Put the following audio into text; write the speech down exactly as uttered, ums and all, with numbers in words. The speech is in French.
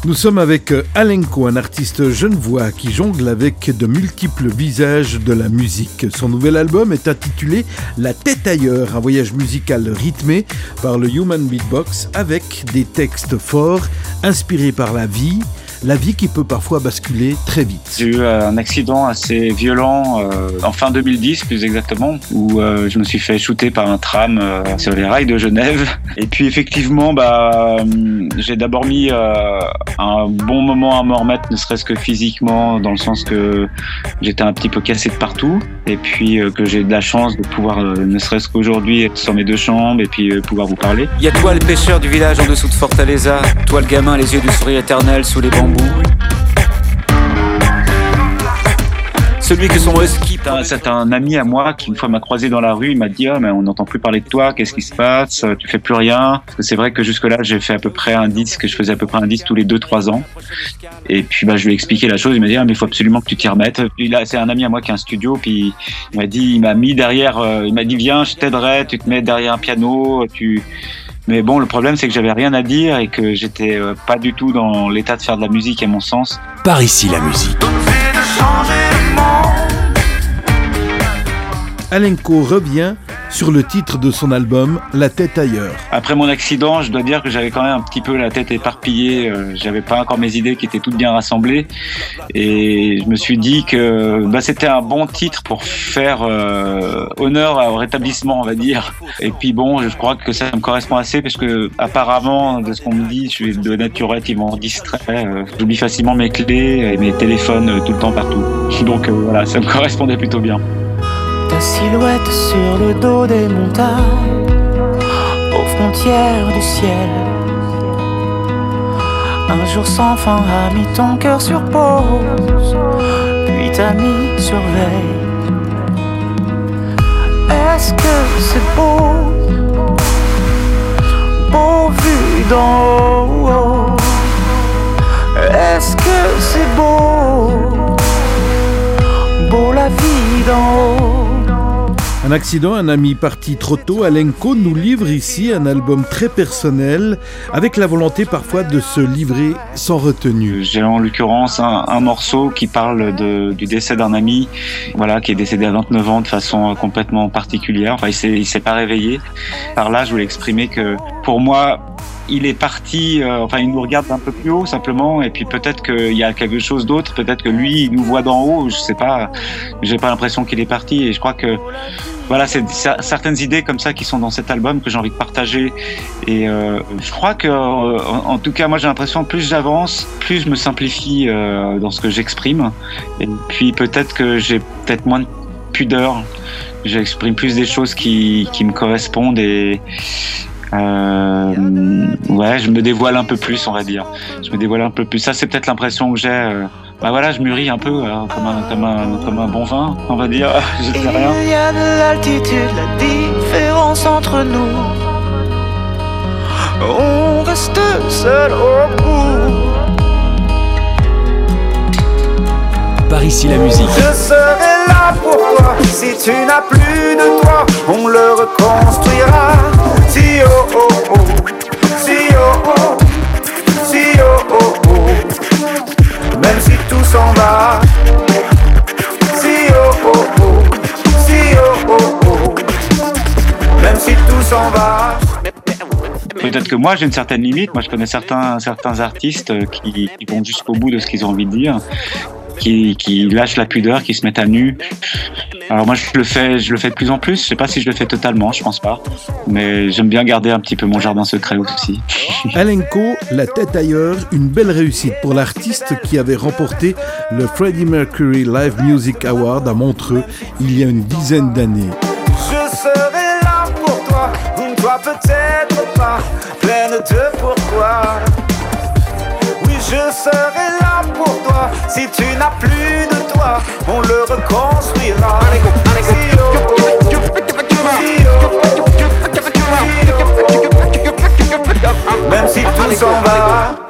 Nous sommes avec Alenko, un artiste genevois qui jongle avec de multiples visages de la musique. Son nouvel album est intitulé La tête ailleurs, un voyage musical rythmé par le Human Beatbox avec des textes forts, inspirés par la vie, la vie qui peut parfois basculer très vite. J'ai eu un accident assez violent euh, en fin deux mille dix plus exactement, où euh, je me suis fait shooter par un tram euh, sur les rails de Genève. Et puis effectivement, bah, euh, j'ai d'abord mis euh, un bon moment à m'en remettre, ne serait-ce que physiquement, dans le sens que j'étais un petit peu cassé de partout. Et puis euh, que j'ai de la chance de pouvoir, euh, ne serait-ce qu'aujourd'hui, être sur mes deux jambes et puis euh, pouvoir vous parler. Y a toi le pêcheur du village en dessous de Fortaleza, toi le gamin les yeux du sourire éternel sous les bambous. Celui que son husky... C'est un ami à moi qui une fois m'a croisé dans la rue, il m'a dit ah, mais on n'entend plus parler de toi, qu'est-ce qui se passe, tu fais plus rien. Parce que c'est vrai que jusque-là j'ai fait à peu près un disque, je faisais à peu près un disque tous les deux trois ans. Et puis bah, je lui ai expliqué la chose, il m'a dit ah, mais il faut absolument que tu t'y remettes. Puis là c'est un ami à moi qui a un studio, puis il m'a dit, il m'a mis derrière, euh, il m'a dit viens je t'aiderai, tu te mets derrière un piano, tu... Mais bon, le problème, c'est que j'avais rien à dire et que j'étais euh, pas du tout dans l'état de faire de la musique, à mon sens. Par ici, la musique. Alenko revient sur le titre de son album La tête ailleurs. Après mon accident, je dois dire que j'avais quand même un petit peu la tête éparpillée, euh, j'avais pas encore mes idées qui étaient toutes bien rassemblées et je me suis dit que bah, c'était un bon titre pour faire euh, honneur au rétablissement, on va dire. Et puis bon, je crois que ça me correspond assez parce que apparemment, de ce qu'on me dit, je suis de nature relativement distrait, euh, j'oublie facilement mes clés et mes téléphones euh, tout le temps partout. Donc euh, voilà, ça me correspondait plutôt bien. Ta silhouette sur le dos des montagnes, aux frontières du ciel. Un jour sans fin a mis ton cœur sur pause, puis t'a mis sur veille. Est-ce que c'est beau, beau vu d'en haut? Est-ce que c'est beau, beau la vie d'en haut? Un accident, un ami parti trop tôt, Alenko nous livre ici un album très personnel, avec la volonté parfois de se livrer sans retenue. J'ai en l'occurrence un, un morceau qui parle de, du décès d'un ami, voilà, qui est décédé à vingt-neuf ans de façon complètement particulière. Enfin, il s'est, il s'est pas réveillé. Par là, je voulais exprimer que pour moi, il est parti, euh, enfin il nous regarde un peu plus haut simplement, et puis peut-être qu'il y a quelque chose d'autre, peut-être que lui il nous voit d'en haut, je sais pas, j'ai pas l'impression qu'il est parti, et je crois que voilà, c'est certaines idées comme ça qui sont dans cet album que j'ai envie de partager, et euh, je crois que euh, en, en tout cas moi j'ai l'impression que plus j'avance, plus je me simplifie euh, dans ce que j'exprime, et puis peut-être que j'ai peut-être moins de pudeur, j'exprime plus des choses qui, qui me correspondent, et Euh, ouais, je me dévoile un peu plus, on va dire. Je me dévoile un peu plus. Ça, c'est peut-être l'impression que j'ai. Euh, bah voilà, je mûris un peu euh, comme, un, comme, un, comme un bon vin, on va dire. Je sais rien. Il y a de l'altitude, la différence entre nous. On reste seul au bout. Par ici, la musique. Je serai là pour toi. Si tu n'as plus de toi, on le reconstruira. Si oh oh oh, si oh oh, si oh oh oh. Même si tout s'en va. Si oh oh oh, si oh oh oh. Même si tout s'en va. Peut-être que moi j'ai une certaine limite. Moi je connais certains, certains artistes qui, qui vont jusqu'au bout de ce qu'ils ont envie de dire, qui, qui lâchent la pudeur, qui se mettent à nu. Alors moi je le fais, je le fais de plus en plus. Je sais pas si je le fais totalement, je pense pas, mais j'aime bien garder un petit peu mon jardin secret aussi. Alenko, La tête ailleurs, une belle réussite pour l'artiste qui avait remporté le Freddie Mercury Live Music Award à Montreux il y a une dizaine d'années. Je serai là pour toi, toi peut-être pas, pleine de pourquoi. Oui, je serai là pour toi, si tu n'as plus de toi, on le reconstruira. Allez, go, allez, go. Si, oh, oh, si, oh, oh, si, oh, oh. Même si tout s'en va.